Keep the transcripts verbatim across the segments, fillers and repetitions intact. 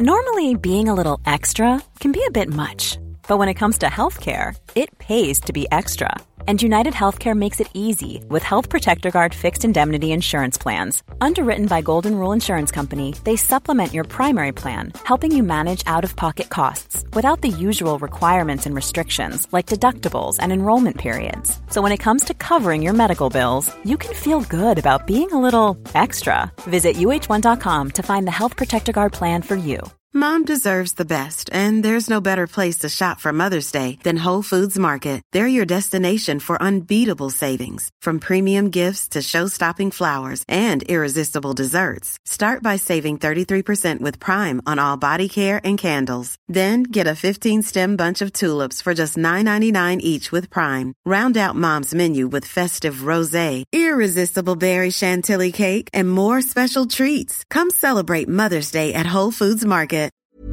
Normally, being a little extra can be a bit much, but when it comes to healthcare, it pays to be extra. And United Healthcare makes it easy with Health Protector Guard fixed indemnity insurance plans. Underwritten by Golden Rule Insurance Company, they supplement your primary plan, helping you manage out-of-pocket costs without the usual requirements and restrictions like deductibles and enrollment periods. So when it comes to covering your medical bills, you can feel good about being a little extra. Visit U H one dot com to find the Health Protector Guard plan for you. Mom deserves the best, and there's no better place to shop for Mother's Day than Whole Foods Market. They're your destination for unbeatable savings, from premium gifts to show-stopping flowers and irresistible desserts. Start by saving thirty-three percent with Prime on all body care and candles. Then get a fifteen-stem bunch of tulips for just nine ninety-nine each with Prime. Round out Mom's menu with festive rosé, irresistible berry chantilly cake, and more special treats. Come celebrate Mother's Day at Whole Foods Market.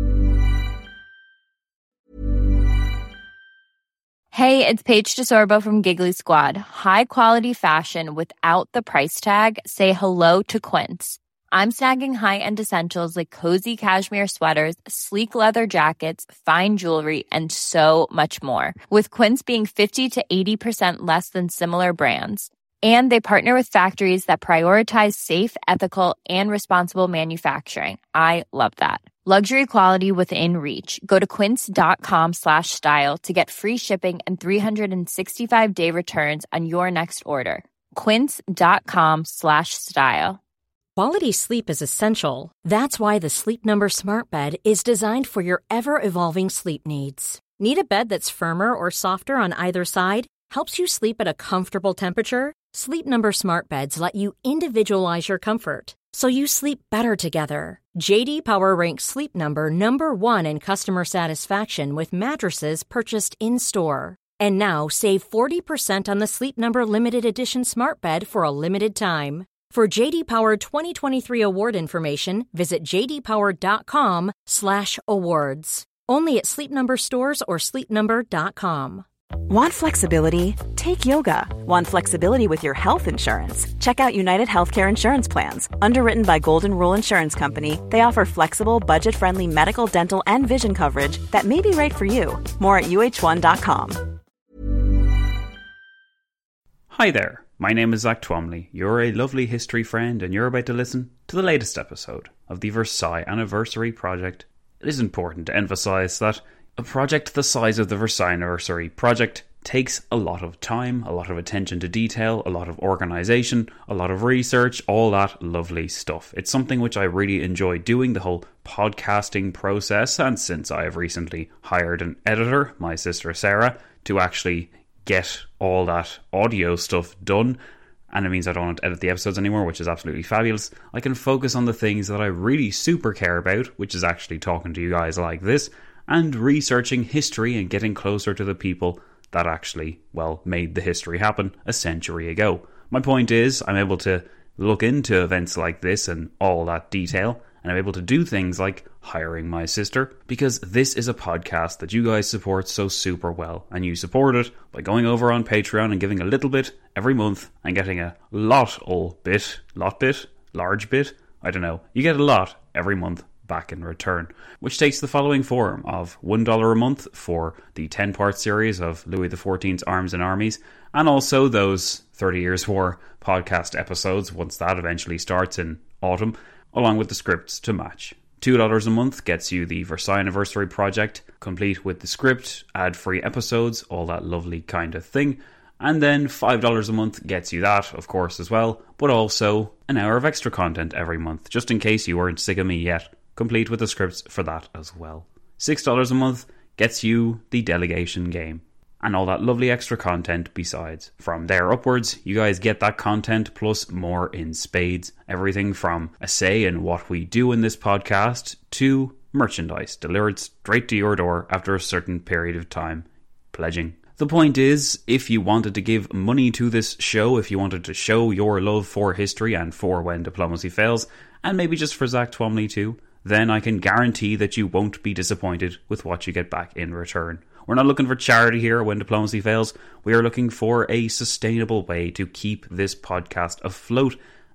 Hey, it's Paige DeSorbo from Giggly Squad. High quality fashion without the price tag. Say hello to Quince. I'm snagging high-end essentials like cozy cashmere sweaters, sleek leather jackets, fine jewelry, and so much more. With Quince being fifty to eighty percent less than similar brands. And they partner with factories that prioritize safe, ethical, and responsible manufacturing. I love that. Luxury quality within reach. Go to quince.com slash style to get free shipping and three sixty-five day returns on your next order. Quince.com slash style. Quality sleep is essential. That's why the Sleep Number Smart Bed is designed for your ever-evolving sleep needs. Need a bed that's firmer or softer on either side? Helps you sleep at a comfortable temperature? Sleep Number Smart Beds let you individualize your comfort, so you sleep better together. J D Power ranks Sleep Number number one in customer satisfaction with mattresses purchased in-store. And now save forty percent on the Sleep Number Limited Edition Smart Bed for a limited time. For J D Power twenty twenty-three award information, visit jdpower.com slash awards. Only at Sleep Number stores or sleep number dot com. Want flexibility? Take yoga. Want flexibility with your health insurance? Check out United Healthcare Insurance Plans. Underwritten by Golden Rule Insurance Company, they offer flexible, budget-friendly medical, dental, and vision coverage that may be right for you. More at U H one dot com. Hi there, my name is Zach Twomley. You're a lovely history friend, and you're about to listen to the latest episode of the Versailles Anniversary Project. It is important to emphasise that a project the size of the Versailles Anniversary Project takes a lot of time, a lot of attention to detail, a lot of organisation, a lot of research, all that lovely stuff. It's something which I really enjoy doing, the whole podcasting process, and since I have recently hired an editor, my sister Sarah, to actually get all that audio stuff done, and it means I don't have to edit the episodes anymore, which is absolutely fabulous. I can focus on the things that I really super care about, which is actually talking to you guys like this, and researching history and getting closer to the people that actually, well, made the history happen a century ago. My point is, I'm able to look into events like this and all that detail, and I'm able to do things like hiring my sister, because this is a podcast that you guys support so super well, and you support it by going over on Patreon and giving a little bit every month and getting a lot ol' bit, lot bit, large bit, I don't know, you get a lot every month back in return, which takes the following form of one dollar a month for the ten-part series of Louis the fourteenth's Arms and Armies, and also those thirty Years' War podcast episodes once that eventually starts in autumn, along with the scripts to match. two dollars a month gets you the Versailles Anniversary Project, complete with the script, ad-free episodes, all that lovely kind of thing. And then five dollars a month gets you that, of course, as well, but also an hour of extra content every month, just in case you weren't sick of me yet, complete with the scripts for that as well. six dollars a month gets you the delegation game, and all that lovely extra content besides. From there upwards, you guys get that content plus more in spades. Everything from a say in what we do in this podcast to merchandise delivered straight to your door after a certain period of time pledging. The point is, if you wanted to give money to this show, if you wanted to show your love for history and for When Diplomacy Fails, and maybe just for Zach Twomley too, then I can guarantee that you won't be disappointed with what you get back in return. We're not looking for charity here When Diplomacy Fails. We are looking for a sustainable way to keep this podcast afloat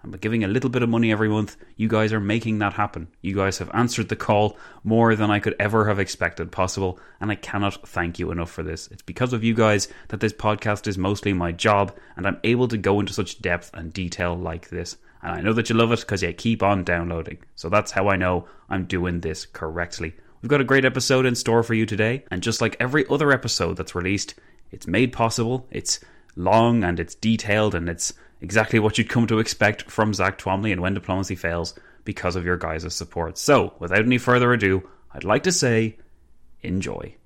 And by giving a little bit of money every month, you guys are making that happen. You guys have answered the call more than I could ever have expected possible, and I cannot thank you enough for this. It's because of you guys that this podcast is mostly my job, and I'm able to go into such depth and detail like this. And I know that you love it because you keep on downloading. So that's how I know I'm doing this correctly. We've got a great episode in store for you today, and just like every other episode that's released, it's made possible, it's long and it's detailed, and it's exactly what you'd come to expect from Zach Twomley and When Diplomacy Fails because of your guys' support. So, without any further ado, I'd like to say, enjoy.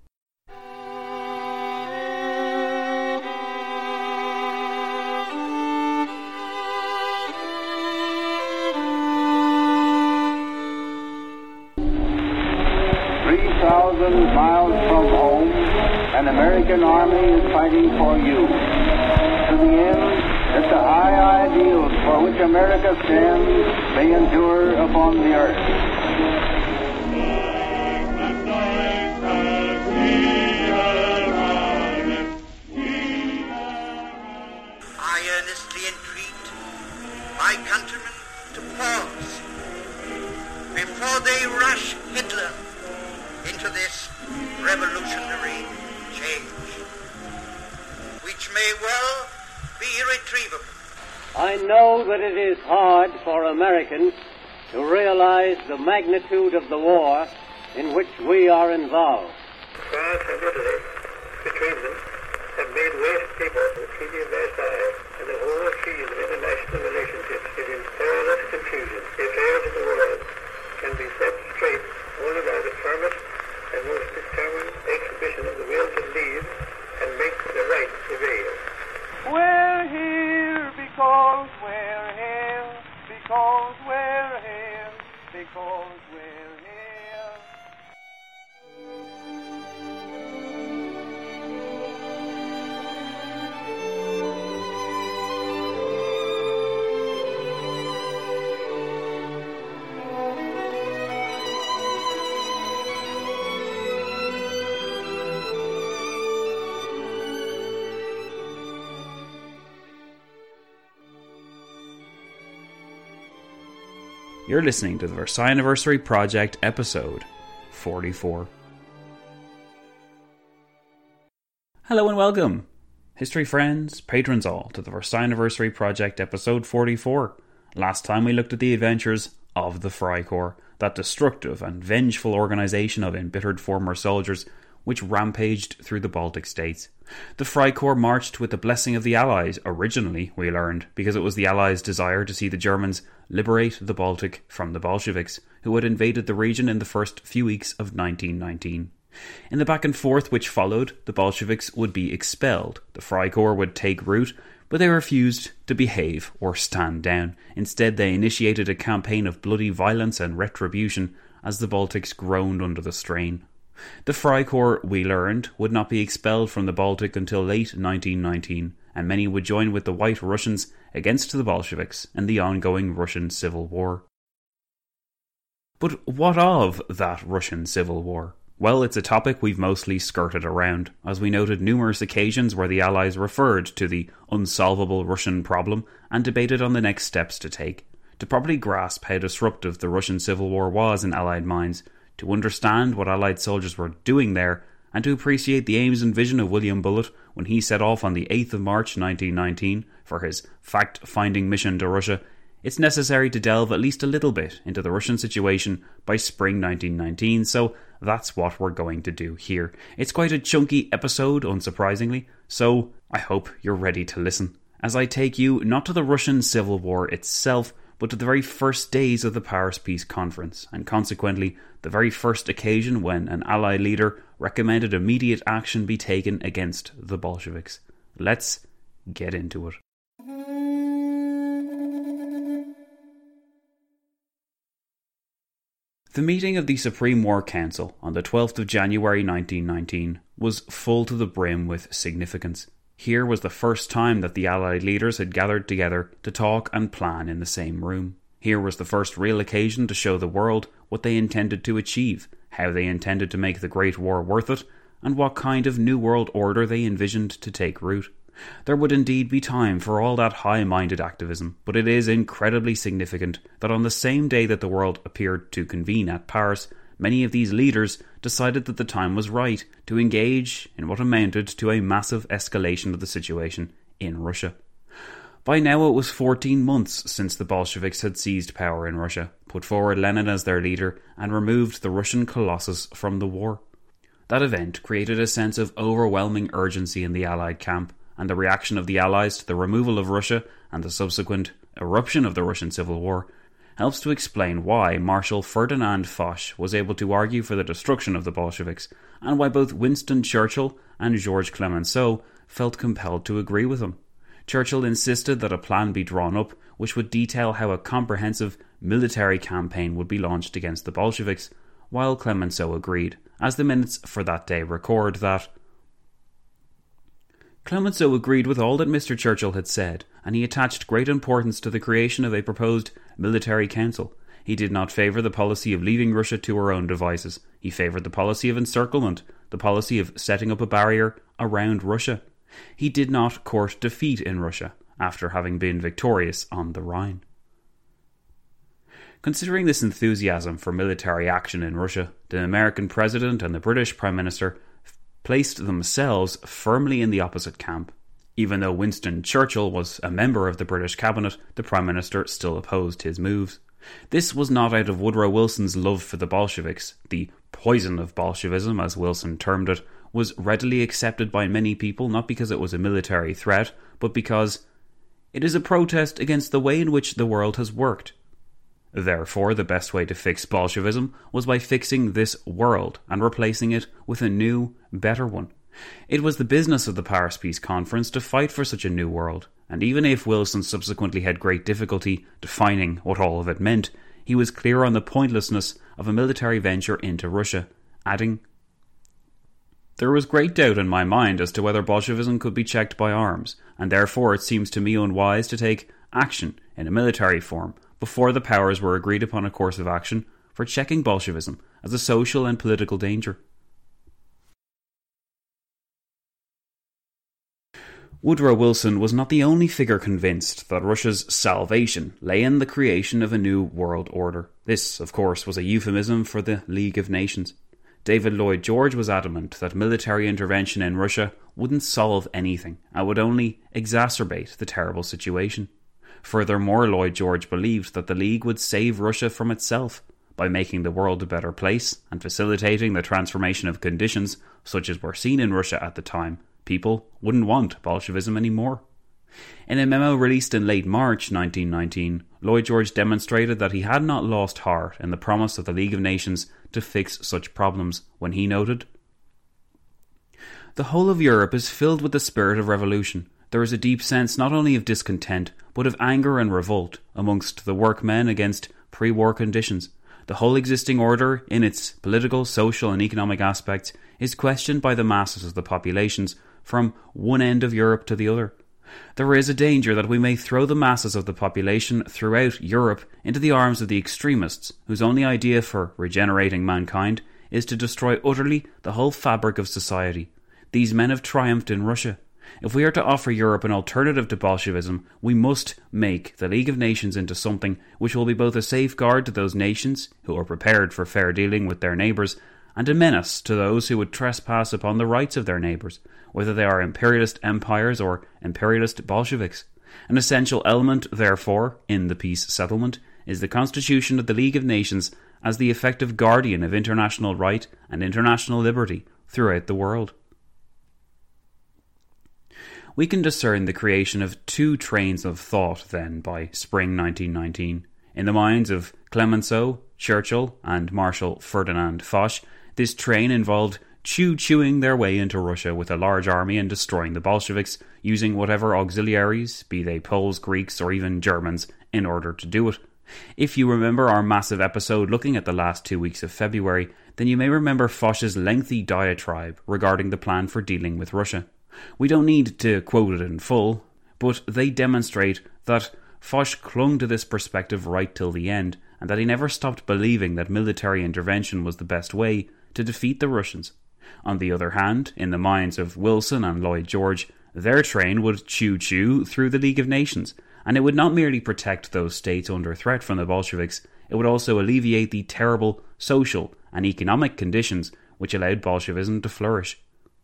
three thousand miles from home, an American army is fighting for you. To the end that the high ideals for which America stands may endure upon the earth. I earnestly entreat my countrymen to pause before they rush Hitler into this revolutionary change, which may well be irretrievable. I know that it is hard for Americans to realize the magnitude of the war in which we are involved. France and Italy, between them, have made West people the Treaty of Versailles, and the whole field of international relationships is in perilous confusion. The affairs of the world can be set straight only by the firmest and most determined exhibition of the will to lead and make the right prevail. We're here because we're here, because we're here, because we're here. You're listening to the Versailles Anniversary Project, episode forty-four. Hello and welcome, history friends, patrons all, to the Versailles Anniversary Project, episode forty-four. Last time we looked at the adventures of the Freikorps, that destructive and vengeful organisation of embittered former soldiers which rampaged through the Baltic states. The Freikorps marched with the blessing of the Allies, originally, we learned, because it was the Allies' desire to see the Germans liberate the Baltic from the Bolsheviks, who had invaded the region in the first few weeks of nineteen nineteen. In the back and forth which followed, the Bolsheviks would be expelled. The Freikorps would take root, but they refused to behave or stand down. Instead, they initiated a campaign of bloody violence and retribution as the Baltics groaned under the strain. The Freikorps, we learned, would not be expelled from the Baltic until late nineteen nineteen, and many would join with the White Russians against the Bolsheviks in the ongoing Russian Civil War. But what of that Russian Civil War? Well, it's a topic we've mostly skirted around, as we noted numerous occasions where the Allies referred to the unsolvable Russian problem and debated on the next steps to take. To properly grasp how disruptive the Russian Civil War was in Allied minds, to understand what Allied soldiers were doing there, and to appreciate the aims and vision of William Bullitt when he set off on the eighth of March nineteen nineteen for his fact-finding mission to Russia, it's necessary to delve at least a little bit into the Russian situation by spring nineteen nineteen, so that's what we're going to do here. It's quite a chunky episode, unsurprisingly, so I hope you're ready to listen, as I take you not to the Russian Civil War itself, but to the very first days of the Paris Peace Conference, and consequently the very first occasion when an Allied leader recommended immediate action be taken against the Bolsheviks. Let's get into it. The meeting of the Supreme War Council on the twelfth of January nineteen nineteen was full to the brim with significance. Here was the first time that the Allied leaders had gathered together to talk and plan in the same room. Here was the first real occasion to show the world what they intended to achieve, how they intended to make the Great War worth it, and what kind of new world order they envisioned to take root. There would indeed be time for all that high-minded activism, but it is incredibly significant that on the same day that the world appeared to convene at Paris, many of these leaders decided that the time was right to engage in what amounted to a massive escalation of the situation in Russia. By now it was fourteen months since the Bolsheviks had seized power in Russia, put forward Lenin as their leader, and removed the Russian colossus from the war. That event created a sense of overwhelming urgency in the Allied camp, and the reaction of the Allies to the removal of Russia and the subsequent eruption of the Russian Civil War helps to explain why Marshal Ferdinand Foch was able to argue for the destruction of the Bolsheviks, and why both Winston Churchill and Georges Clemenceau felt compelled to agree with him. Churchill insisted that a plan be drawn up which would detail how a comprehensive military campaign would be launched against the Bolsheviks, while Clemenceau agreed, as the minutes for that day record that Clemenceau agreed with all that Mister Churchill had said, and he attached great importance to the creation of a proposed military council. He did not favour the policy of leaving Russia to her own devices. He favoured the policy of encirclement, the policy of setting up a barrier around Russia. He did not court defeat in Russia, after having been victorious on the Rhine. Considering this enthusiasm for military action in Russia, the American President and the British Prime Minister placed themselves firmly in the opposite camp. Even though Winston Churchill was a member of the British cabinet, the Prime Minister still opposed his moves. This was not out of Woodrow Wilson's love for the Bolsheviks. The poison of Bolshevism, as Wilson termed it, was readily accepted by many people, not because it was a military threat, but because it is a protest against the way in which the world has worked. Therefore, the best way to fix Bolshevism was by fixing this world and replacing it with a new, better one. It was the business of the Paris Peace Conference to fight for such a new world, and even if Wilson subsequently had great difficulty defining what all of it meant, he was clear on the pointlessness of a military venture into Russia, adding, "There was great doubt in my mind as to whether Bolshevism could be checked by arms, and therefore it seems to me unwise to take action in a military form before the powers were agreed upon a course of action for checking Bolshevism as a social and political danger." Woodrow Wilson was not the only figure convinced that Russia's salvation lay in the creation of a new world order. This, of course, was a euphemism for the League of Nations. David Lloyd George was adamant that military intervention in Russia wouldn't solve anything and would only exacerbate the terrible situation. Furthermore, Lloyd George believed that the League would save Russia from itself by making the world a better place and facilitating the transformation of conditions such as were seen in Russia at the time. People wouldn't want Bolshevism anymore. In a memo released in late March nineteen nineteen, Lloyd George demonstrated that he had not lost heart in the promise of the League of Nations to fix such problems when he noted, "The whole of Europe is filled with the spirit of revolution. There is a deep sense not only of discontent, but of anger and revolt amongst the workmen against pre-war conditions. The whole existing order, in its political, social and economic aspects, is questioned by the masses of the populations from one end of Europe to the other. There is a danger that we may throw the masses of the population throughout Europe into the arms of the extremists, whose only idea for regenerating mankind is to destroy utterly the whole fabric of society. These men have triumphed in Russia. If we are to offer Europe an alternative to Bolshevism, we must make the League of Nations into something which will be both a safeguard to those nations who are prepared for fair dealing with their neighbours, and a menace to those who would trespass upon the rights of their neighbours, whether they are imperialist empires or imperialist Bolsheviks. An essential element, therefore, in the peace settlement is the constitution of the League of Nations as the effective guardian of international right and international liberty throughout the world." We can discern the creation of two trains of thought, then, by spring nineteen nineteen. In the minds of Clemenceau, Churchill, and Marshal Ferdinand Foch, this train involved chew-chewing their way into Russia with a large army and destroying the Bolsheviks, using whatever auxiliaries, be they Poles, Greeks, or even Germans, in order to do it. If you remember our massive episode looking at the last two weeks of February, then you may remember Foch's lengthy diatribe regarding the plan for dealing with Russia. We don't need to quote it in full, but they demonstrate that Foch clung to this perspective right till the end, and that he never stopped believing that military intervention was the best way to defeat the Russians. On the other hand, in the minds of Wilson and Lloyd George, Their train would choo-choo through the League of Nations, and it would not merely protect those states under threat from the Bolsheviks, it would also alleviate the terrible social and economic conditions which allowed Bolshevism to flourish.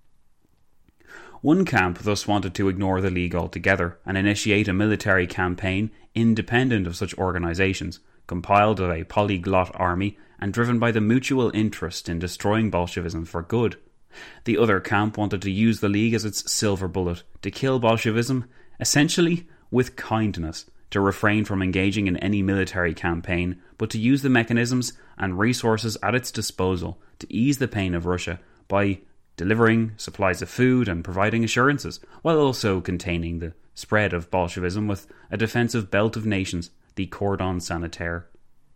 One camp thus wanted to ignore the League altogether and initiate a military campaign independent of such organisations, compiled of a polyglot army and driven by the mutual interest in destroying Bolshevism for good. The other camp wanted to use the League as its silver bullet to kill Bolshevism, essentially with kindness, to refrain from engaging in any military campaign, but to use the mechanisms and resources at its disposal to ease the pain of Russia by delivering supplies of food and providing assurances, while also containing the spread of Bolshevism with a defensive belt of nations, the cordon sanitaire.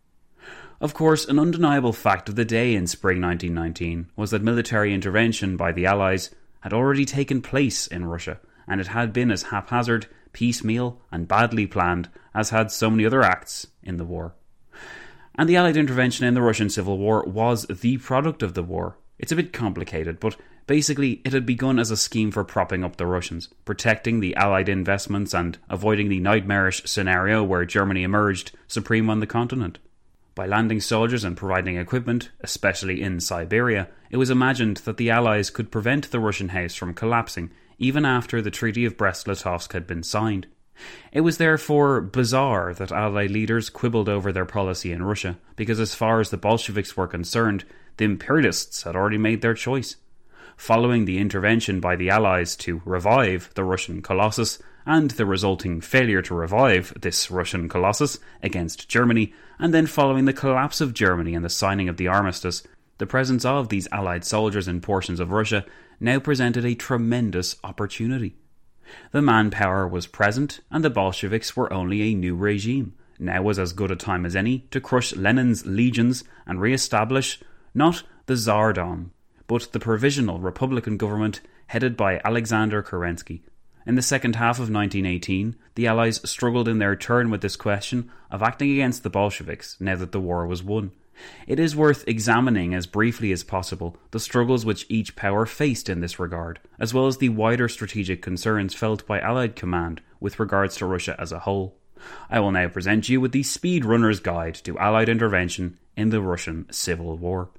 Of course, an undeniable fact of the day in spring nineteen nineteen was that military intervention by the Allies had already taken place in Russia, and it had been as haphazard, piecemeal and badly planned as had so many other acts in the war. And the Allied intervention in the Russian Civil War was the product of the war. It's a bit complicated, but basically it had begun as a scheme for propping up the Russians, protecting the Allied investments and avoiding the nightmarish scenario where Germany emerged supreme on the continent. By landing soldiers and providing equipment, especially in Siberia, it was imagined that the Allies could prevent the Russian house from collapsing even after the Treaty of Brest-Litovsk had been signed. It was therefore bizarre that Allied leaders quibbled over their policy in Russia, because as far as the Bolsheviks were concerned, the imperialists had already made their choice. Following the intervention by the Allies to revive the Russian Colossus, and the resulting failure to revive this Russian Colossus against Germany, and then following the collapse of Germany and the signing of the armistice, the presence of these Allied soldiers in portions of Russia now presented a tremendous opportunity. The manpower was present, and the Bolsheviks were only a new regime. Now was as good a time as any to crush Lenin's legions and re-establish not the Tsardom, but the provisional Republican government headed by Alexander Kerensky. In the second half of nineteen eighteen, the Allies struggled in their turn with this question of acting against the Bolsheviks now that the war was won. It is worth examining as briefly as possible the struggles which each power faced in this regard, as well as the wider strategic concerns felt by Allied command with regards to Russia as a whole. I will now present you with the Speed Runner's Guide to Allied Intervention in the Russian Civil War.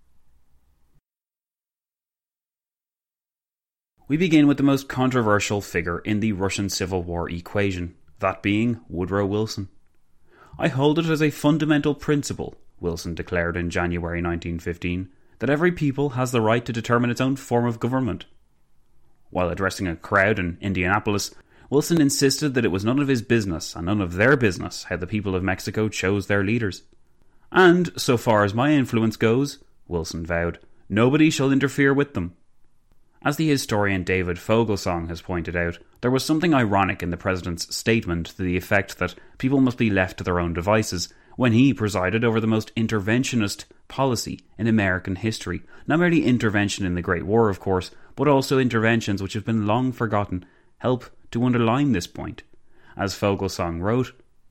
We begin with the most controversial figure in the Russian Civil War equation, that being Woodrow Wilson. I hold it as a fundamental principle, Wilson declared in January nineteen fifteen, that every people has the right to determine its own form of government. While addressing a crowd in Indianapolis, Wilson insisted that it was none of his business and none of their business how the people of Mexico chose their leaders. And, so far as my influence goes, Wilson vowed, nobody shall interfere with them. As the historian David Fogelsong has pointed out, there was something ironic in the president's statement to the effect that people must be left to their own devices when he presided over the most interventionist policy in American history. Not merely intervention in the Great War, of course, but also interventions which have been long forgotten help to underline this point. As Fogelsong wrote,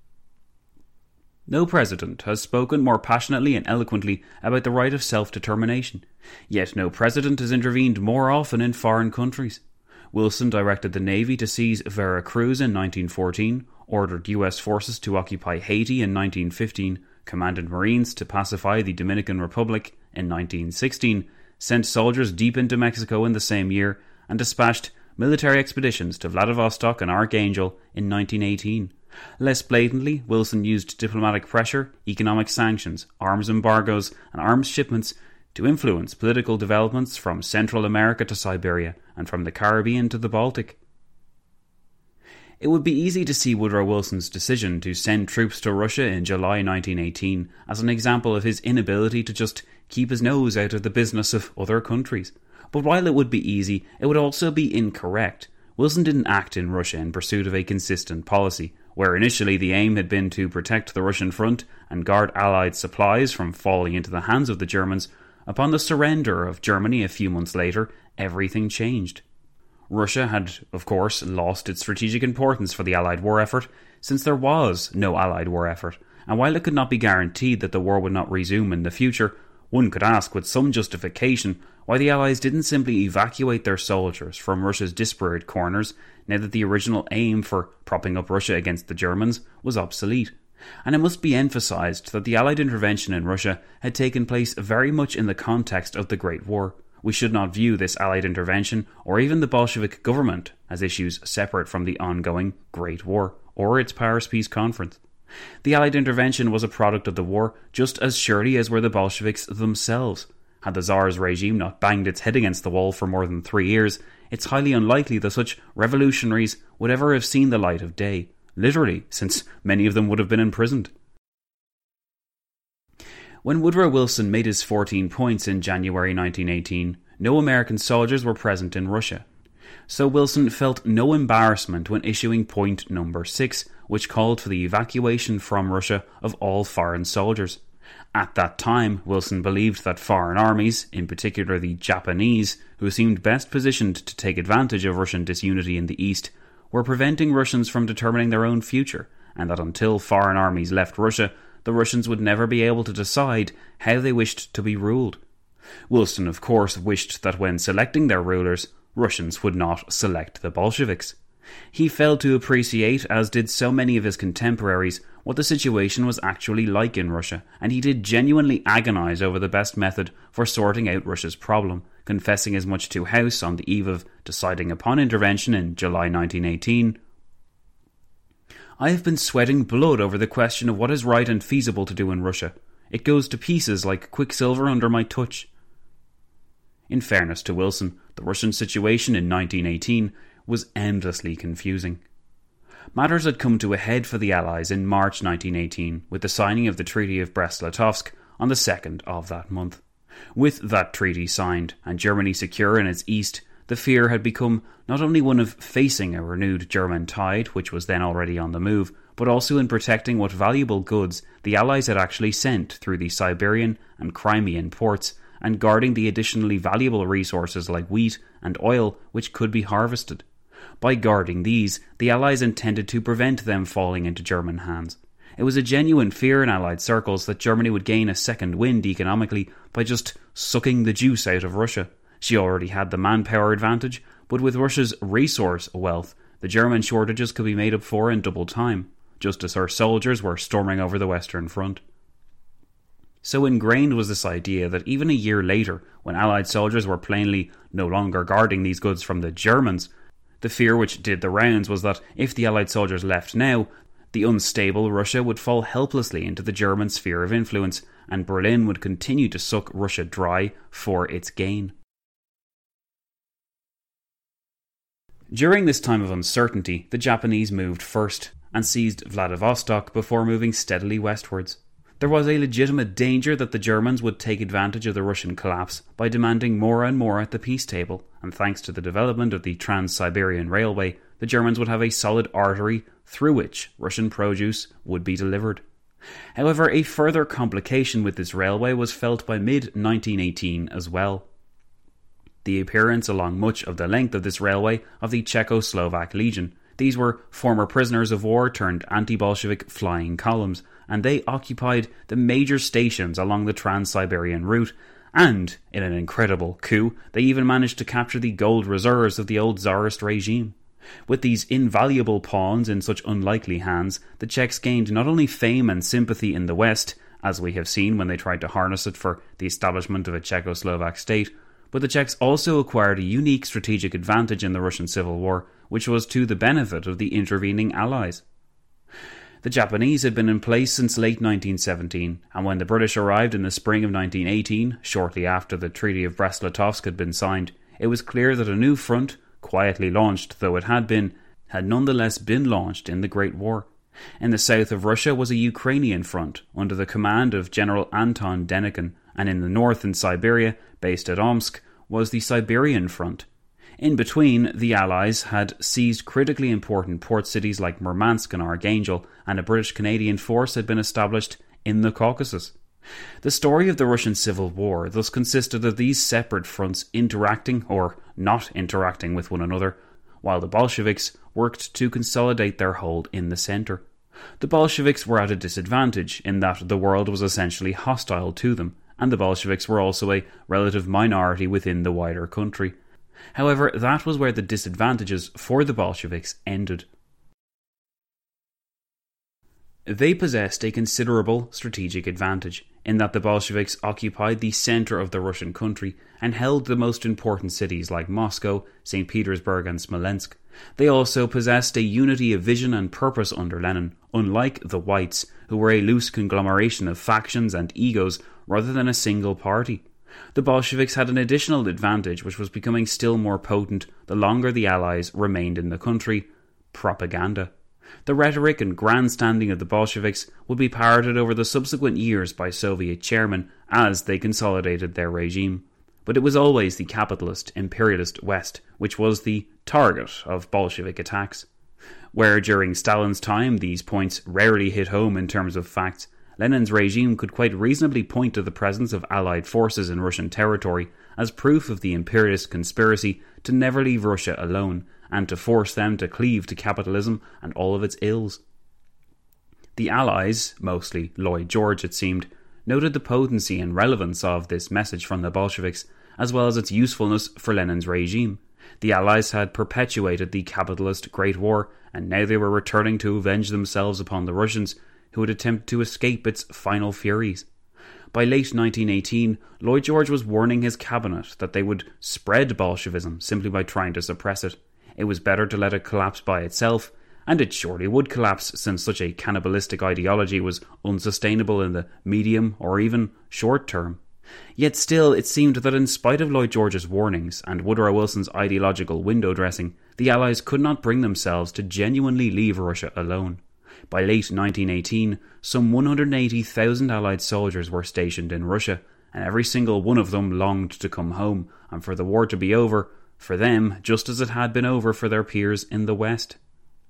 no president has spoken more passionately and eloquently about the right of self-determination, yet no president has intervened more often in foreign countries. Wilson directed the Navy to seize Veracruz in nineteen fourteen, ordered U S forces to occupy Haiti in nineteen fifteen, commanded Marines to pacify the Dominican Republic in nineteen sixteen, sent soldiers deep into Mexico in the same year, and dispatched military expeditions to Vladivostok and Archangel in nineteen eighteen. Less blatantly, Wilson used diplomatic pressure, economic sanctions, arms embargoes, and arms shipments to influence political developments from Central America to Siberia and from the Caribbean to the Baltic. It would be easy to see Woodrow Wilson's decision to send troops to Russia in July nineteen eighteen as an example of his inability to just keep his nose out of the business of other countries. But while it would be easy, it would also be incorrect. Wilson didn't act in Russia in pursuit of a consistent policy, where initially the aim had been to protect the Russian front and guard Allied supplies from falling into the hands of the Germans. Upon the surrender of Germany a few months later, everything changed. Russia had, of course, lost its strategic importance for the Allied war effort, since there was no Allied war effort, and while it could not be guaranteed that the war would not resume in the future, One could ask with some justification why the Allies didn't simply evacuate their soldiers from Russia's disparate corners now that the original aim for propping up Russia against the Germans was obsolete. And it must be emphasised that the Allied intervention in Russia had taken place very much in the context of the Great War. We should not view this Allied intervention, or even the Bolshevik government, as issues separate from the ongoing Great War, or its Paris Peace Conference. The Allied intervention was a product of the war just as surely as were the Bolsheviks themselves. Had the Tsar's regime not banged its head against the wall for more than three years, it's highly unlikely that such revolutionaries would ever have seen the light of day, literally, since many of them would have been imprisoned. When Woodrow Wilson made his fourteen points in January nineteen eighteen, no American soldiers were present in Russia. So Wilson felt no embarrassment when issuing point number six, which called for the evacuation from Russia of all foreign soldiers. At that time, Wilson believed that foreign armies, in particular the Japanese, who seemed best positioned to take advantage of Russian disunity in the East, were preventing Russians from determining their own future, and that until foreign armies left Russia, the Russians would never be able to decide how they wished to be ruled. Wilson, of course, wished that when selecting their rulers, Russians would not select the Bolsheviks. He failed to appreciate, as did so many of his contemporaries, what the situation was actually like in Russia, and he did genuinely agonise over the best method for sorting out Russia's problem, confessing as much to House on the eve of deciding upon intervention in July nineteen eighteen. I have been sweating blood over the question of what is right and feasible to do in Russia. It goes to pieces like quicksilver under my touch. In fairness to Wilson, the Russian situation in nineteen eighteen was endlessly confusing. Matters had come to a head for the Allies in March nineteen eighteen with the signing of the Treaty of Brest-Litovsk on the second of that month. With that treaty signed and Germany secure in its east, the fear had become not only one of facing a renewed German tide, which was then already on the move, but also in protecting what valuable goods the Allies had actually sent through the Siberian and Crimean ports, and guarding the additionally valuable resources like wheat and oil which could be harvested. By guarding these, the Allies intended to prevent them falling into German hands. It was a genuine fear in Allied circles that Germany would gain a second wind economically by just sucking the juice out of Russia. She already had the manpower advantage, but with Russia's resource wealth, the German shortages could be made up for in double time, just as her soldiers were storming over the Western Front. So ingrained was this idea that even a year later, when Allied soldiers were plainly no longer guarding these goods from the Germans, the fear which did the rounds was that if the Allied soldiers left now, the unstable Russia would fall helplessly into the German sphere of influence, and Berlin would continue to suck Russia dry for its gain. During this time of uncertainty, the Japanese moved first, and seized Vladivostok before moving steadily westwards. There was a legitimate danger that the Germans would take advantage of the Russian collapse by demanding more and more at the peace table, and thanks to the development of the Trans-Siberian Railway, the Germans would have a solid artery through which Russian produce would be delivered. However, a further complication with this railway was felt by mid nineteen eighteen as well. The appearance along much of the length of this railway of the Czechoslovak Legion. These were former prisoners of war turned anti-Bolshevik flying columns, and they occupied the major stations along the Trans-Siberian route, and, in an incredible coup, they even managed to capture the gold reserves of the old Tsarist regime. With these invaluable pawns in such unlikely hands, the Czechs gained not only fame and sympathy in the West, as we have seen when they tried to harness it for the establishment of a Czechoslovak state, but the Czechs also acquired a unique strategic advantage in the Russian Civil War, which was to the benefit of the intervening Allies. The Japanese had been in place since late nineteen seventeen, and when the British arrived in the spring of nineteen eighteen, shortly after the Treaty of Brest-Litovsk had been signed, it was clear that a new front, quietly launched though it had been, had nonetheless been launched in the Great War. In the south of Russia was a Ukrainian front, under the command of General Anton Denikin, and in the north in Siberia, based at Omsk, was the Siberian front. In between, the Allies had seized critically important port cities like Murmansk and Archangel, and a British-Canadian force had been established in the Caucasus. The story of the Russian Civil War thus consisted of these separate fronts interacting, or not interacting with one another, while the Bolsheviks worked to consolidate their hold in the centre. The Bolsheviks were at a disadvantage in that the world was essentially hostile to them, and the Bolsheviks were also a relative minority within the wider country. However, that was where the disadvantages for the Bolsheviks ended. They possessed a considerable strategic advantage, in that the Bolsheviks occupied the centre of the Russian country and held the most important cities like Moscow, Saint Petersburg and Smolensk. They also possessed a unity of vision and purpose under Lenin, unlike the Whites, who were a loose conglomeration of factions and egos rather than a single party. The Bolsheviks had an additional advantage which was becoming still more potent the longer the Allies remained in the country: propaganda. The rhetoric and grandstanding of the Bolsheviks would be parroted over the subsequent years by Soviet chairmen as they consolidated their regime. But it was always the capitalist, imperialist West which was the target of Bolshevik attacks. Where during Stalin's time these points rarely hit home in terms of facts, Lenin's regime could quite reasonably point to the presence of Allied forces in Russian territory as proof of the imperialist conspiracy to never leave Russia alone, and to force them to cleave to capitalism and all of its ills. The Allies, mostly Lloyd George it seemed, noted the potency and relevance of this message from the Bolsheviks, as well as its usefulness for Lenin's regime. The Allies had perpetuated the capitalist Great War, and now they were returning to avenge themselves upon the Russians, who would attempt to escape its final furies. By late nineteen eighteen, Lloyd George was warning his cabinet that they would spread Bolshevism simply by trying to suppress it. It was better to let it collapse by itself, and it surely would collapse since such a cannibalistic ideology was unsustainable in the medium or even short term. Yet still, it seemed that in spite of Lloyd George's warnings and Woodrow Wilson's ideological window dressing, the Allies could not bring themselves to genuinely leave Russia alone. By late nineteen eighteen, some one hundred eighty thousand Allied soldiers were stationed in Russia, and every single one of them longed to come home and for the war to be over, for them just as it had been over for their peers in the West.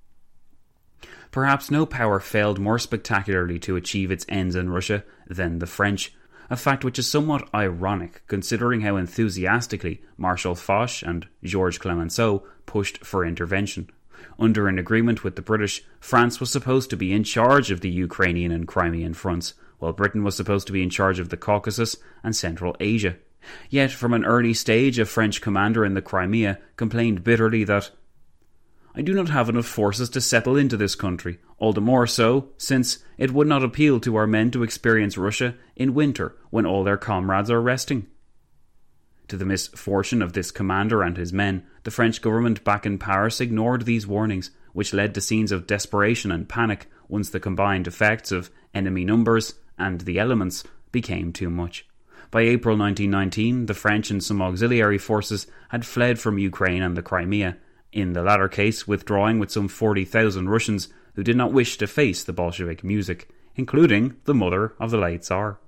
Perhaps no power failed more spectacularly to achieve its ends in Russia than the French, a fact which is somewhat ironic considering how enthusiastically Marshal Foch and Georges Clemenceau pushed for intervention. Under an agreement with the British, France was supposed to be in charge of the Ukrainian and Crimean fronts, while Britain was supposed to be in charge of the Caucasus and Central Asia. Yet from an early stage, a French commander in the Crimea complained bitterly that "I do not have enough forces to settle into this country, all the more so since it would not appeal to our men to experience Russia in winter when all their comrades are resting." To the misfortune of this commander and his men, the French government back in Paris ignored these warnings, which led to scenes of desperation and panic once the combined effects of enemy numbers and the elements became too much. By April nineteen nineteen, the French and some auxiliary forces had fled from Ukraine and the Crimea, in the latter case withdrawing with some forty thousand Russians who did not wish to face the Bolshevik music, including the mother of the late Tsar.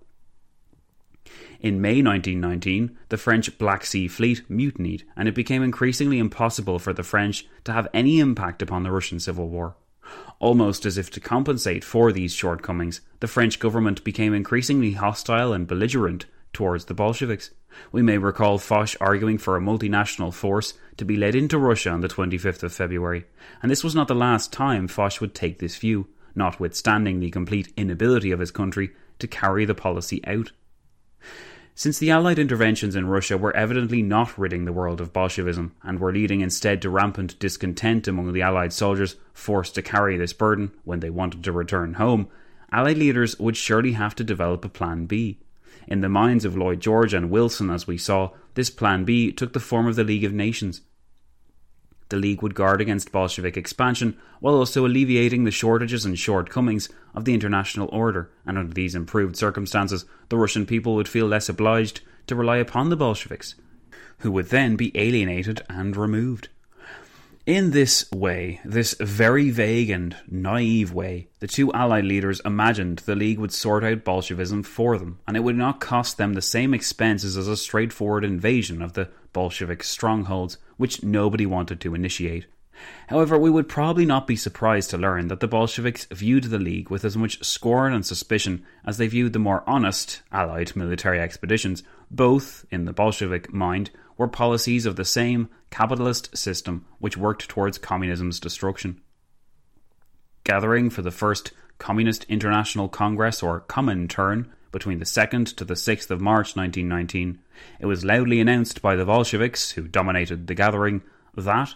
In May nineteen nineteen, the French Black Sea Fleet mutinied, and it became increasingly impossible for the French to have any impact upon the Russian Civil War. Almost as if to compensate for these shortcomings, the French government became increasingly hostile and belligerent towards the Bolsheviks. We may recall Foch arguing for a multinational force to be led into Russia on the twenty-fifth of February, and this was not the last time Foch would take this view, notwithstanding the complete inability of his country to carry the policy out. Since the Allied interventions in Russia were evidently not ridding the world of Bolshevism, and were leading instead to rampant discontent among the Allied soldiers forced to carry this burden when they wanted to return home, Allied leaders would surely have to develop a Plan B. In the minds of Lloyd George and Wilson, as we saw, this Plan B took the form of the League of Nations. The League would guard against Bolshevik expansion, while also alleviating the shortages and shortcomings of the international order, and under these improved circumstances, the Russian people would feel less obliged to rely upon the Bolsheviks, who would then be alienated and removed. In this way, this very vague and naive way, the two Allied leaders imagined the League would sort out Bolshevism for them, and it would not cost them the same expenses as a straightforward invasion of the Bolshevik strongholds, which nobody wanted to initiate. However, we would probably not be surprised to learn that the Bolsheviks viewed the League with as much scorn and suspicion as they viewed the more honest Allied military expeditions. Both, in the Bolshevik mind, were policies of the same capitalist system which worked towards communism's destruction. Gathering for the first Communist International Congress, or Comintern, between the second to the sixth of March nineteen nineteen, it was loudly announced by the Bolsheviks, who dominated the gathering, that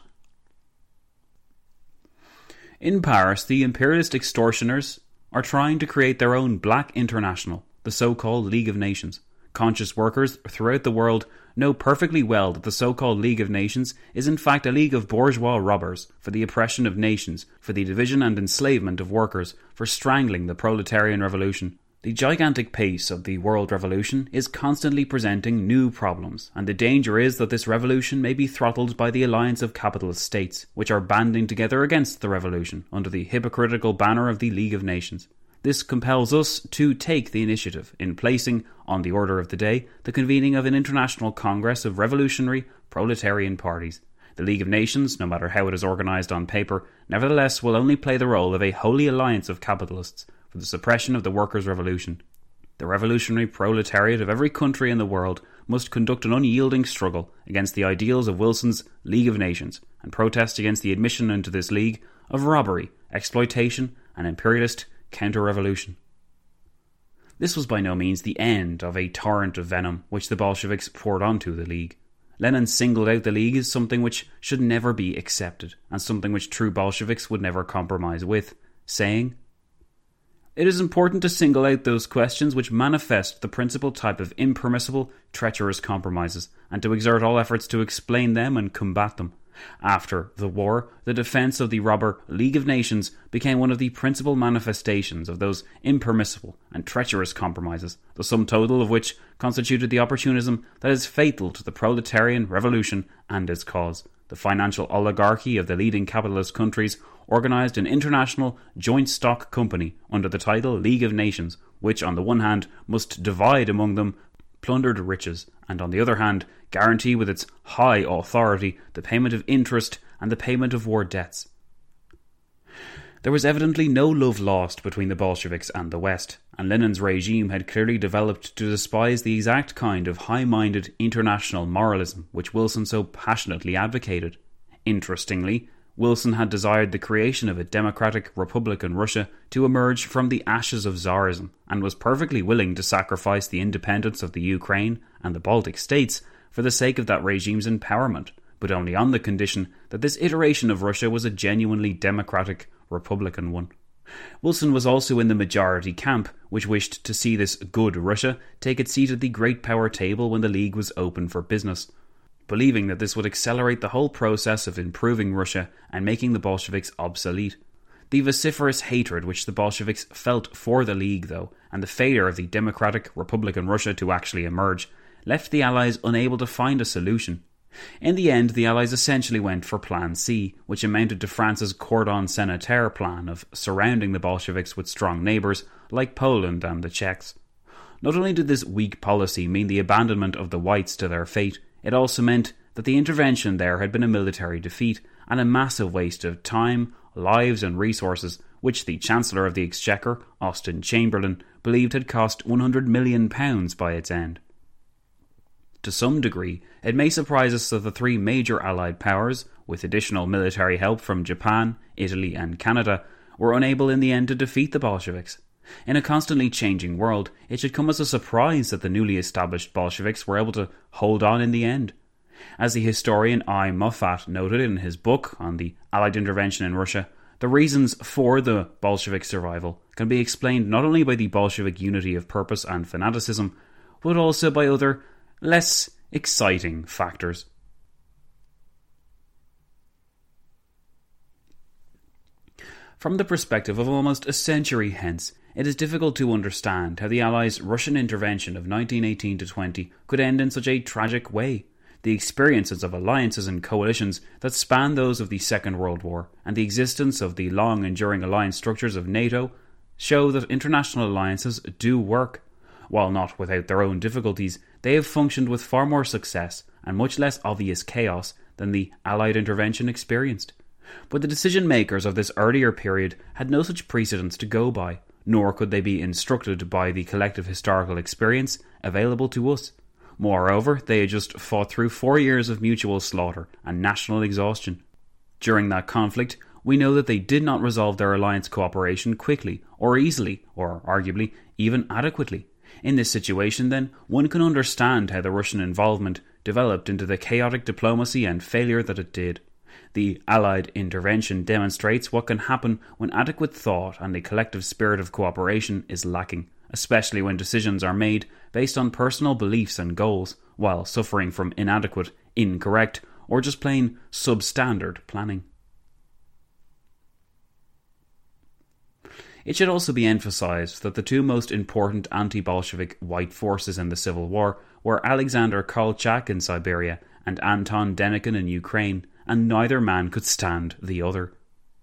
in Paris the imperialist extortioners are trying to create their own black international, the so-called League of Nations. Conscious workers throughout the world know perfectly well that the so-called League of Nations is in fact a league of bourgeois robbers for the oppression of nations, for the division and enslavement of workers, for strangling the proletarian revolution. The gigantic pace of the world revolution is constantly presenting new problems, and the danger is that this revolution may be throttled by the alliance of capitalist states, which are banding together against the revolution under the hypocritical banner of the League of Nations. This compels us to take the initiative in placing on the order of the day the convening of an international congress of revolutionary proletarian parties. The League of Nations, no matter how it is organised on paper, nevertheless will only play the role of a holy alliance of capitalists for the suppression of the workers' revolution. The revolutionary proletariat of every country in the world must conduct an unyielding struggle against the ideals of Wilson's League of Nations and protest against the admission into this league of robbery, exploitation and imperialist counter-revolution. This was by no means the end of a torrent of venom which the Bolsheviks poured onto the League. Lenin singled out the League as something which should never be accepted, and something which true Bolsheviks would never compromise with, saying, "It is important to single out those questions which manifest the principal type of impermissible, treacherous compromises, and to exert all efforts to explain them and combat them. After the war, the defence of the robber League of Nations became one of the principal manifestations of those impermissible and treacherous compromises, the sum total of which constituted the opportunism that is fatal to the proletarian revolution and its cause. The financial oligarchy of the leading capitalist countries organised an international joint stock company under the title League of Nations, which on the one hand must divide among them plundered riches, and on the other hand guarantee with its high authority the payment of interest and the payment of war debts." There was evidently no love lost between the Bolsheviks and the West, and Lenin's regime had clearly developed to despise the exact kind of high-minded international moralism which Wilson so passionately advocated. Interestingly, Wilson had desired the creation of a democratic republican Russia to emerge from the ashes of Tsarism, and was perfectly willing to sacrifice the independence of the Ukraine and the Baltic states for the sake of that regime's empowerment, but only on the condition that this iteration of Russia was a genuinely democratic republican one. Wilson was also in the majority camp, which wished to see this good Russia take its seat at the great power table when the League was open for business, believing that this would accelerate the whole process of improving Russia and making the Bolsheviks obsolete. The vociferous hatred which the Bolsheviks felt for the League, though, and the failure of the democratic republican Russia to actually emerge, left the Allies unable to find a solution. In the end, the Allies essentially went for Plan C, which amounted to France's cordon sanitaire plan of surrounding the Bolsheviks with strong neighbours like Poland and the Czechs. Not only did this weak policy mean the abandonment of the whites to their fate, it also meant that the intervention there had been a military defeat and a massive waste of time, lives and resources, which the Chancellor of the Exchequer, Austen Chamberlain, believed had cost one hundred million pounds by its end. To some degree, it may surprise us that the three major Allied powers, with additional military help from Japan, Italy and Canada, were unable in the end to defeat the Bolsheviks. In a constantly changing world, it should come as a surprise that the newly established Bolsheviks were able to hold on in the end. As the historian I. Moffat noted in his book on the Allied intervention in Russia, the reasons for the Bolshevik survival can be explained not only by the Bolshevik unity of purpose and fanaticism, but also by other, less exciting factors. From the perspective of almost a century hence, it is difficult to understand how the Allies' Russian intervention of nineteen eighteen to twenty could end in such a tragic way. The experiences of alliances and coalitions that span those of the Second World War and the existence of the long-enduring alliance structures of NATO show that international alliances do work. While not without their own difficulties, they have functioned with far more success and much less obvious chaos than the Allied intervention experienced. But the decision-makers of this earlier period had no such precedents to go by, nor could they be instructed by the collective historical experience available to us. Moreover, they had just fought through four years of mutual slaughter and national exhaustion. During that conflict, we know that they did not resolve their alliance cooperation quickly or easily, or arguably even adequately. In this situation, then, one can understand how the Russian involvement developed into the chaotic diplomacy and failure that it did. The Allied intervention demonstrates what can happen when adequate thought and a collective spirit of cooperation is lacking, especially when decisions are made based on personal beliefs and goals, while suffering from inadequate, incorrect, or just plain substandard planning. It should also be emphasised that the two most important anti-Bolshevik white forces in the Civil War were Alexander Kolchak in Siberia and Anton Denikin in Ukraine, and neither man could stand the other.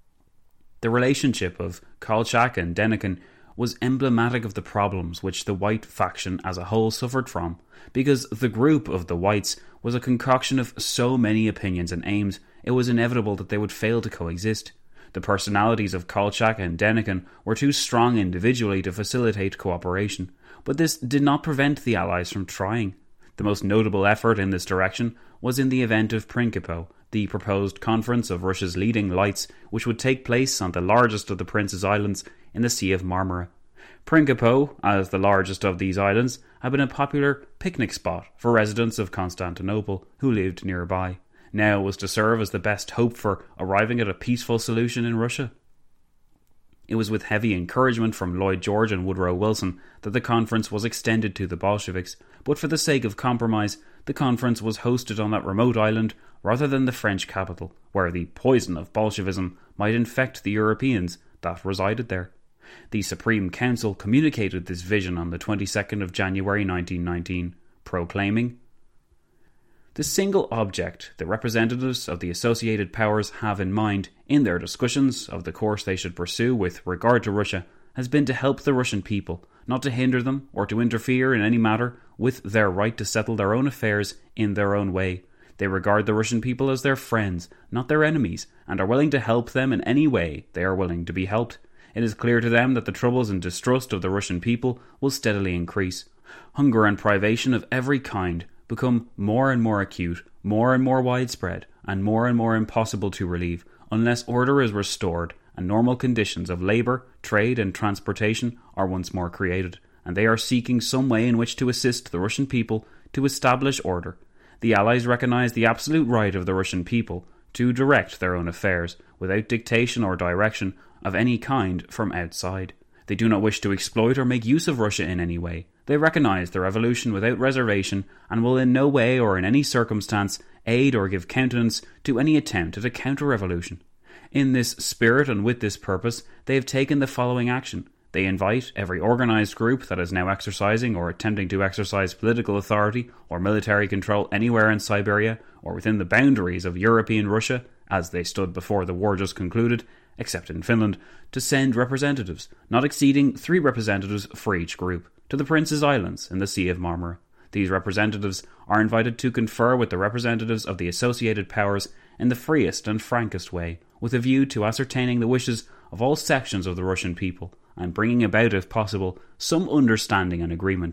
The relationship of Kolchak and Denikin was emblematic of the problems which the white faction as a whole suffered from, because the group of the whites was a concoction of so many opinions and aims, it was inevitable that they would fail to coexist. The personalities of Kolchak and Denikin were too strong individually to facilitate cooperation, but this did not prevent the Allies from trying. The most notable effort in this direction was in the event of Prinkipo, the proposed conference of Russia's leading lights, which would take place on the largest of the Prince's Islands in the Sea of Marmara. Prinkipo, as the largest of these islands, had been a popular picnic spot for residents of Constantinople who lived nearby. Now was to serve as the best hope for arriving at a peaceful solution in Russia. It was with heavy encouragement from Lloyd George and Woodrow Wilson that the conference was extended to the Bolsheviks, but for the sake of compromise, the conference was hosted on that remote island rather than the French capital, where the poison of Bolshevism might infect the Europeans that resided there. The Supreme Council communicated this vision on the twenty-second of January nineteen nineteen, proclaiming, "The single object the representatives of the associated powers have in mind in their discussions of the course they should pursue with regard to Russia has been to help the Russian people, not to hinder them or to interfere in any matter with their right to settle their own affairs in their own way. They regard the Russian people as their friends, not their enemies, and are willing to help them in any way they are willing to be helped. It is clear to them that the troubles and distrust of the Russian people will steadily increase. Hunger and privation of every kind become more and more acute, more and more widespread, and more and more impossible to relieve, unless order is restored and normal conditions of labour, trade and transportation are once more created, and they are seeking some way in which to assist the Russian people to establish order. The Allies recognise the absolute right of the Russian people to direct their own affairs, without dictation or direction of any kind from outside. They do not wish to exploit or make use of Russia in any way. They recognise the revolution without reservation and will in no way or in any circumstance aid or give countenance to any attempt at a counter-revolution. In this spirit and with this purpose, they have taken the following action. They invite every organised group that is now exercising or attempting to exercise political authority or military control anywhere in Siberia or within the boundaries of European Russia, as they stood before the war just concluded, except in Finland, to send representatives, not exceeding three representatives for each group, to the Prince's Islands in the Sea of Marmara. These representatives are invited to confer with the representatives of the associated powers in the freest and frankest way, with a view to ascertaining the wishes of all sections of the Russian people, and bringing about, if possible, some understanding and agreement,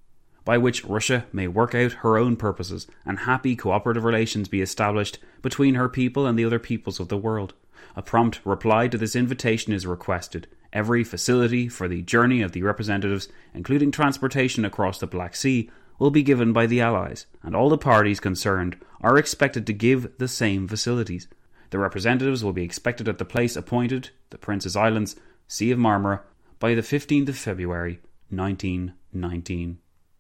by which Russia may work out her own purposes, and happy cooperative relations be established between her people and the other peoples of the world. A prompt reply to this invitation is requested. Every facility for the journey of the representatives, including transportation across the Black Sea, will be given by the Allies, and all the parties concerned are expected to give the same facilities. The representatives will be expected at the place appointed, the Prince's Islands, Sea of Marmara, by the fifteenth of February, nineteen nineteen.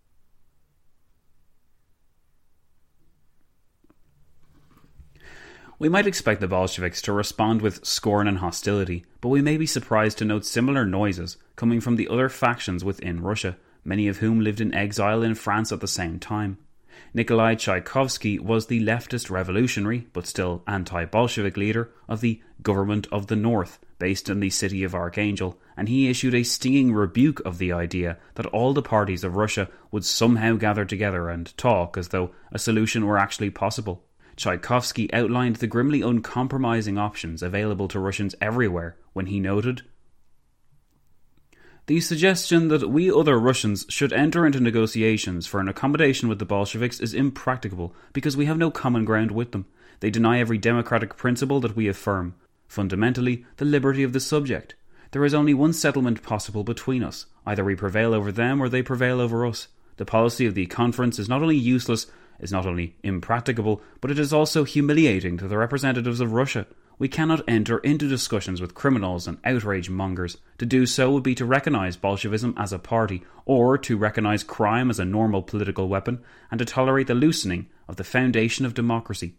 We might expect the Bolsheviks to respond with scorn and hostility, but we may be surprised to note similar noises coming from the other factions within Russia, many of whom lived in exile in France at the same time. Nikolai Tchaikovsky was the leftist revolutionary, but still anti-Bolshevik leader of the Government of the North, based in the city of Archangel, and he issued a stinging rebuke of the idea that all the parties of Russia would somehow gather together and talk as though a solution were actually possible. Tchaikovsky outlined the grimly uncompromising options available to Russians everywhere when he noted, "The suggestion that we other Russians should enter into negotiations for an accommodation with the Bolsheviks is impracticable because we have no common ground with them. They deny every democratic principle that we affirm, fundamentally the liberty of the subject. There is only one settlement possible between us. Either we prevail over them or they prevail over us. The policy of the conference is not only useless, is not only impracticable, but it is also humiliating to the representatives of Russia. We cannot enter into discussions with criminals and outrage mongers. To do so would be to recognise Bolshevism as a party, or to recognise crime as a normal political weapon, and to tolerate the loosening of the foundation of democracy.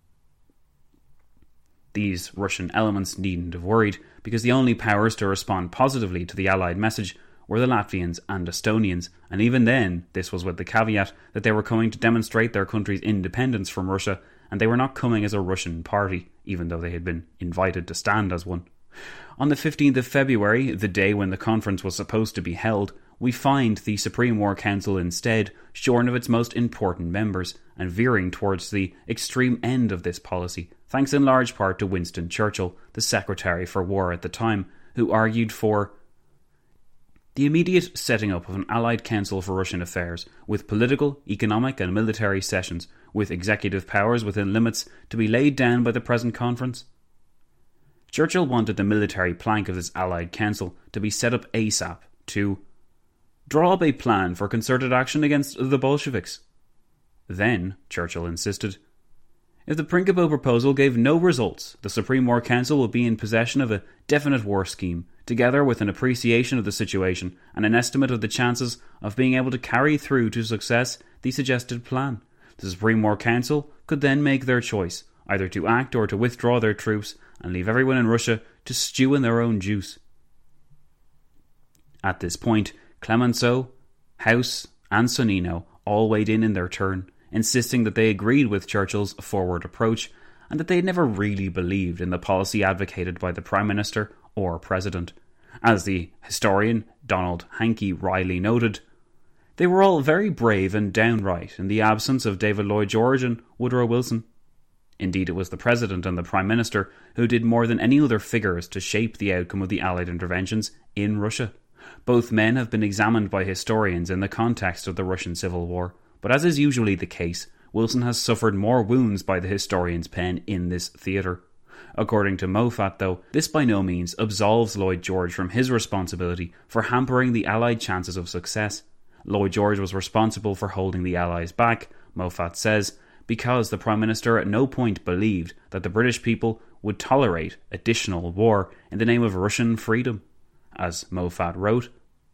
These Russian elements needn't have worried, because the only powers to respond positively to the Allied message were the Latvians and Estonians, and even then, this was with the caveat that they were coming to demonstrate their country's independence from Russia, and they were not coming as a Russian party, even though they had been invited to stand as one. On the fifteenth of February, the day when the conference was supposed to be held, we find the Supreme War Council instead shorn of its most important members, and veering towards the extreme end of this policy, thanks in large part to Winston Churchill, the Secretary for War at the time, who argued for the immediate setting up of an Allied Council for Russian Affairs, with political, economic and military sessions, with executive powers within limits to be laid down by the present conference. Churchill wanted the military plank of this Allied Council to be set up ASAP to draw up a plan for concerted action against the Bolsheviks. Then, Churchill insisted, if the Prinkipo proposal gave no results, the Supreme War Council will be in possession of a definite war scheme, together with an appreciation of the situation and an estimate of the chances of being able to carry through to success the suggested plan. The Supreme War Council could then make their choice, either to act or to withdraw their troops and leave everyone in Russia to stew in their own juice. At this point, Clemenceau, House and Sonnino all weighed in in their turn, insisting that they agreed with Churchill's forward approach and that they had never really believed in the policy advocated by the Prime Minister or President. As the historian Donald Hankey Riley noted, they were all very brave and downright in the absence of David Lloyd George and Woodrow Wilson. Indeed, it was the President and the Prime Minister who did more than any other figures to shape the outcome of the Allied interventions in Russia. Both men have been examined by historians in the context of the Russian Civil War, but as is usually the case, Wilson has suffered more wounds by the historian's pen in this theatre. According to Moffat, though, this by no means absolves Lloyd George from his responsibility for hampering the Allied chances of success. Lloyd George was responsible for holding the Allies back, Moffat says, because the Prime Minister at no point believed that the British people would tolerate additional war in the name of Russian freedom. As Moffat wrote,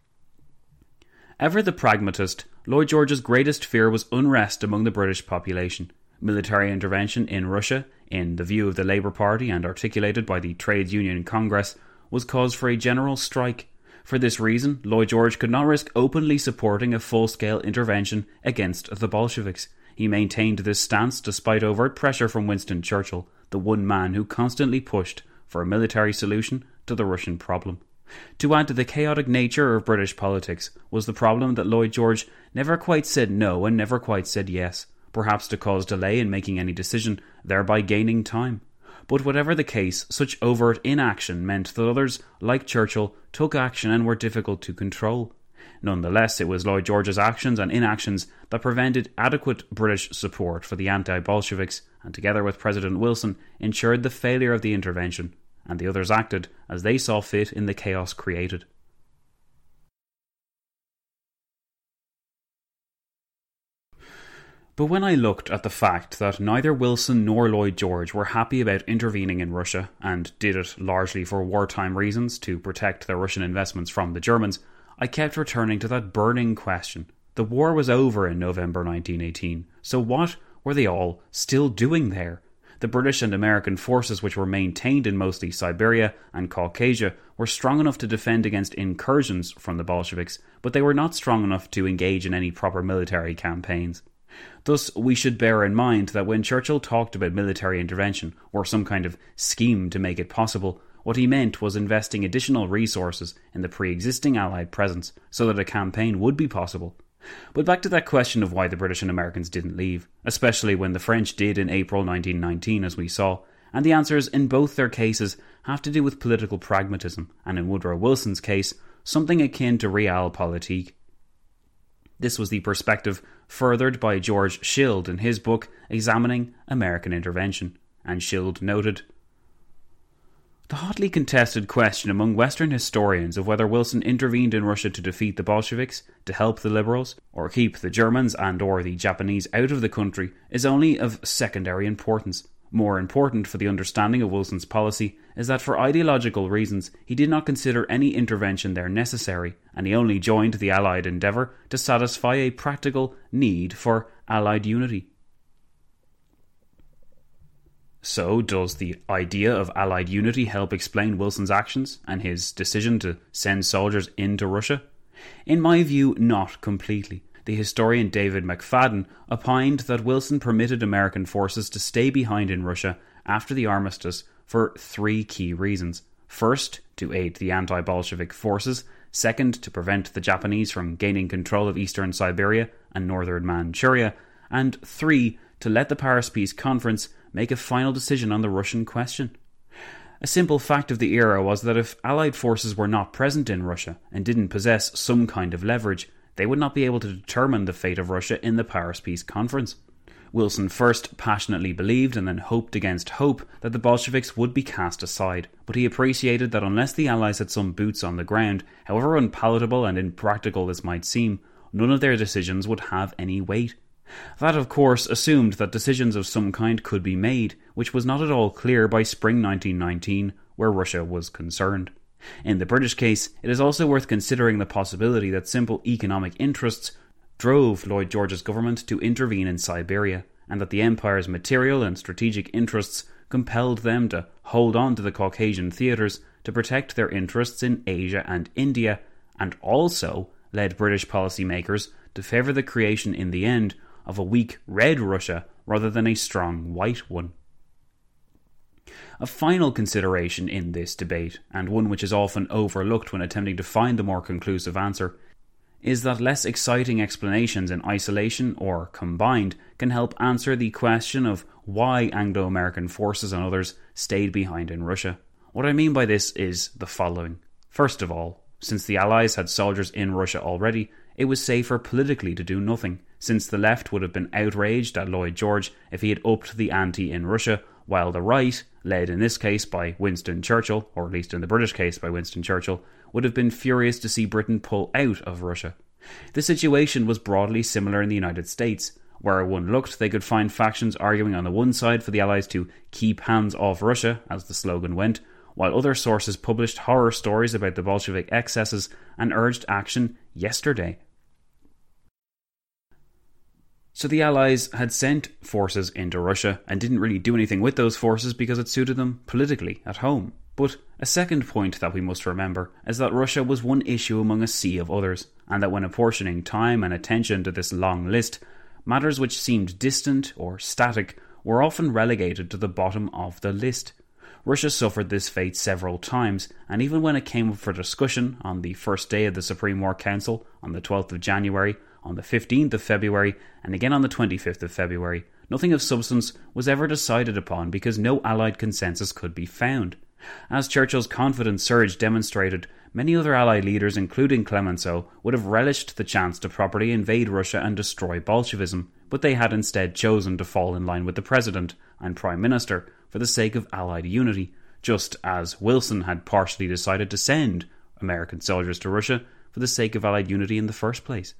ever the pragmatist, Lloyd George's greatest fear was unrest among the British population. Military intervention in Russia, in the view of the Labour Party and articulated by the Trades Union Congress, was cause for a general strike. For this reason, Lloyd George could not risk openly supporting a full-scale intervention against the Bolsheviks. He maintained this stance despite overt pressure from Winston Churchill, the one man who constantly pushed for a military solution to the Russian problem. To add to the chaotic nature of British politics was the problem that Lloyd George never quite said no and never quite said yes, perhaps to cause delay in making any decision, thereby gaining time. But whatever the case, such overt inaction meant that others, like Churchill, took action and were difficult to control. Nonetheless, it was Lloyd George's actions and inactions that prevented adequate British support for the anti-Bolsheviks, and together with President Wilson, ensured the failure of the intervention, and the others acted as they saw fit in the chaos created. But when I looked at the fact that neither Wilson nor Lloyd George were happy about intervening in Russia, and did it largely for wartime reasons to protect their Russian investments from the Germans, I kept returning to that burning question. The war was over in November nineteen eighteen, so what were they all still doing there? The British and American forces, which were maintained in mostly Siberia and Caucasia, were strong enough to defend against incursions from the Bolsheviks, but they were not strong enough to engage in any proper military campaigns. Thus, we should bear in mind that when Churchill talked about military intervention, or some kind of scheme to make it possible, what he meant was investing additional resources in the pre-existing Allied presence so that a campaign would be possible. But back to that question of why the British and Americans didn't leave, especially when the French did in April nineteen nineteen, as we saw, and the answers in both their cases have to do with political pragmatism, and in Woodrow Wilson's case, something akin to realpolitik. This was the perspective furthered by George Schild in his book Examining American Intervention, and Schild noted, The hotly contested question among Western historians of whether Wilson intervened in Russia to defeat the Bolsheviks, to help the liberals, or keep the Germans and or the Japanese out of the country is only of secondary importance. More important for the understanding of Wilson's policy is that for ideological reasons he did not consider any intervention there necessary, and he only joined the Allied endeavour to satisfy a practical need for Allied unity. So, does the idea of Allied unity help explain Wilson's actions and his decision to send soldiers into Russia? In my view, not completely. The historian David McFadden opined that Wilson permitted American forces to stay behind in Russia after the armistice for three key reasons. First, to aid the anti-Bolshevik forces. Second, to prevent the Japanese from gaining control of eastern Siberia and northern Manchuria. And three, to let the Paris Peace Conference make a final decision on the Russian question. A simple fact of the era was that if Allied forces were not present in Russia and didn't possess some kind of leverage, they would not be able to determine the fate of Russia in the Paris Peace Conference. Wilson first passionately believed and then hoped against hope that the Bolsheviks would be cast aside, but he appreciated that unless the Allies had some boots on the ground, however unpalatable and impractical this might seem, none of their decisions would have any weight. That, of course, assumed that decisions of some kind could be made, which was not at all clear by spring nineteen nineteen, where Russia was concerned. In the British case, it is also worth considering the possibility that simple economic interests drove Lloyd George's government to intervene in Siberia, and that the Empire's material and strategic interests compelled them to hold on to the Caucasian theatres to protect their interests in Asia and India, and also led British policymakers to favour the creation in the end of a weak red Russia rather than a strong white one. A final consideration in this debate, and one which is often overlooked when attempting to find the more conclusive answer, is that less exciting explanations in isolation or combined can help answer the question of why Anglo-American forces and others stayed behind in Russia. What I mean by this is the following. First of all, since the Allies had soldiers in Russia already, it was safer politically to do nothing, since the left would have been outraged at Lloyd George if he had upped the ante in Russia, while the right, led in this case by Winston Churchill, or at least in the British case by Winston Churchill, would have been furious to see Britain pull out of Russia. The situation was broadly similar in the United States. Where one looked, they could find factions arguing on the one side for the Allies to keep hands off Russia, as the slogan went, while other sources published horror stories about the Bolshevik excesses and urged action yesterday. So the Allies had sent forces into Russia and didn't really do anything with those forces because it suited them politically at home. But a second point that we must remember is that Russia was one issue among a sea of others, and that when apportioning time and attention to this long list, matters which seemed distant or static were often relegated to the bottom of the list. Russia suffered this fate several times, and even when it came up for discussion on the first day of the Supreme War Council on the twelfth of January, on the fifteenth of February, and again on the twenty-fifth of February, nothing of substance was ever decided upon because no Allied consensus could be found. As Churchill's confident surge demonstrated, many other Allied leaders, including Clemenceau, would have relished the chance to properly invade Russia and destroy Bolshevism, but they had instead chosen to fall in line with the President and Prime Minister for the sake of Allied unity, just as Wilson had partially decided to send American soldiers to Russia for the sake of Allied unity in the first place.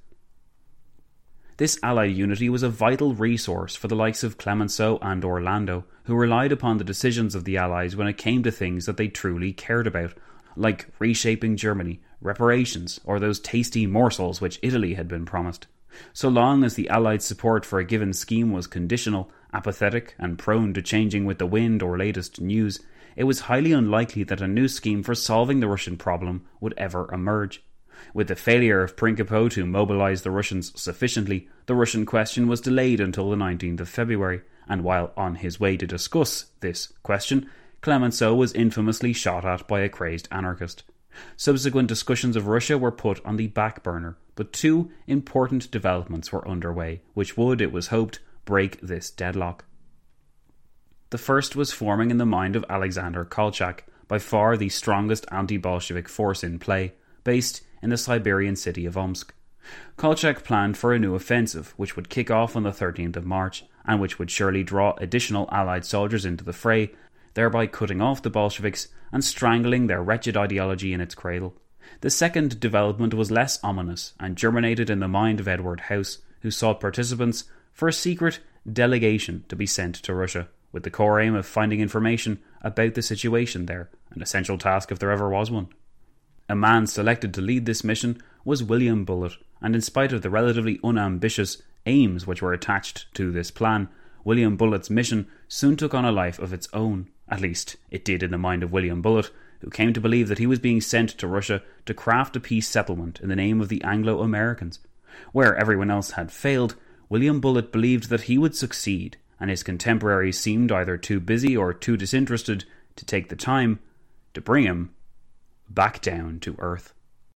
This Allied unity was a vital resource for the likes of Clemenceau and Orlando, who relied upon the decisions of the Allies when it came to things that they truly cared about, like reshaping Germany, reparations, or those tasty morsels which Italy had been promised. So long as the Allied support for a given scheme was conditional, apathetic, and prone to changing with the wind or latest news, it was highly unlikely that a new scheme for solving the Russian problem would ever emerge. With the failure of Prinkipo to mobilise the Russians sufficiently, the Russian question was delayed until the nineteenth of February, and while on his way to discuss this question, Clemenceau was infamously shot at by a crazed anarchist. Subsequent discussions of Russia were put on the back burner, but two important developments were underway, which would, it was hoped, break this deadlock. The first was forming in the mind of Alexander Kolchak, by far the strongest anti-Bolshevik force in play, based in the Siberian city of Omsk. Kolchak planned for a new offensive, which would kick off on the thirteenth of March, and which would surely draw additional Allied soldiers into the fray, thereby cutting off the Bolsheviks and strangling their wretched ideology in its cradle. The second development was less ominous and germinated in the mind of Edward House, who sought participants for a secret delegation to be sent to Russia, with the core aim of finding information about the situation there, an essential task if there ever was one. A man selected to lead this mission was William Bullitt, and in spite of the relatively unambitious aims which were attached to this plan, William Bullitt's mission soon took on a life of its own. At least, it did in the mind of William Bullitt, who came to believe that he was being sent to Russia to craft a peace settlement in the name of the Anglo-Americans. Where everyone else had failed, William Bullitt believed that he would succeed, and his contemporaries seemed either too busy or too disinterested to take the time to bring him back down to earth.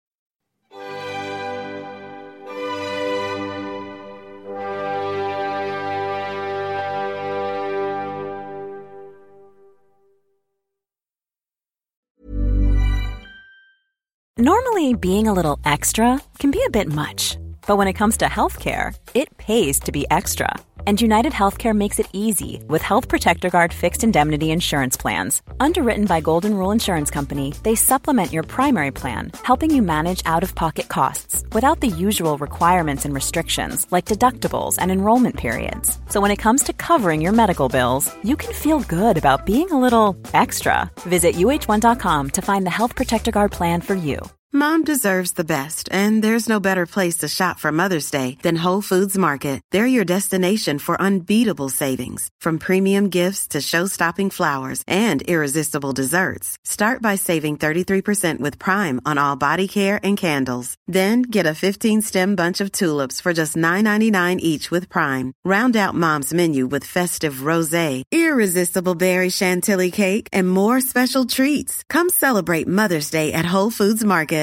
Normally, being a little extra can be a bit much, but when it comes to healthcare, it pays to be extra. And United Healthcare makes it easy with Health Protector Guard fixed indemnity insurance plans. Underwritten by Golden Rule Insurance Company, they supplement your primary plan, helping you manage out-of-pocket costs without the usual requirements and restrictions like deductibles and enrollment periods. So when it comes to covering your medical bills, you can feel good about being a little extra. Visit U H one dot com to find the Health Protector Guard plan for you. Mom deserves the best, and there's no better place to shop for Mother's Day than Whole Foods Market. They're your destination for unbeatable savings, from premium gifts to show-stopping flowers and irresistible desserts. Start by saving thirty-three percent with Prime on all body care and candles. Then get a fifteen-stem bunch of tulips for just nine ninety-nine each with Prime. Round out Mom's menu with festive rosé, irresistible berry chantilly cake, and more special treats. Come celebrate Mother's Day at Whole Foods Market.